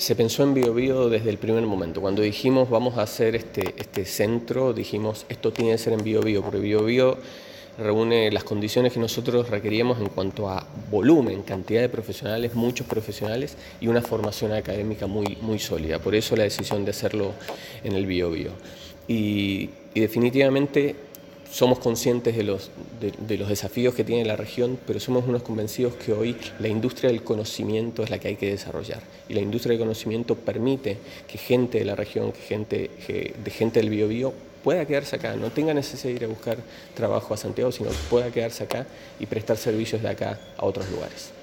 Se pensó en Biobío desde el primer momento. Cuando dijimos vamos a hacer este centro, dijimos esto tiene que ser en Biobío, porque Biobío reúne las condiciones que nosotros requeríamos en cuanto a volumen, cantidad de profesionales, muchos profesionales y una formación académica muy sólida. Por eso la decisión de hacerlo en el Biobío. Y definitivamente somos conscientes de los desafíos que tiene la región, pero somos unos convencidos que hoy la industria del conocimiento es la que hay que desarrollar. Y la industria del conocimiento permite que gente de la región, gente del Biobío pueda quedarse acá, no tenga necesidad de ir a buscar trabajo a Santiago, sino que pueda quedarse acá y prestar servicios de acá a otros lugares.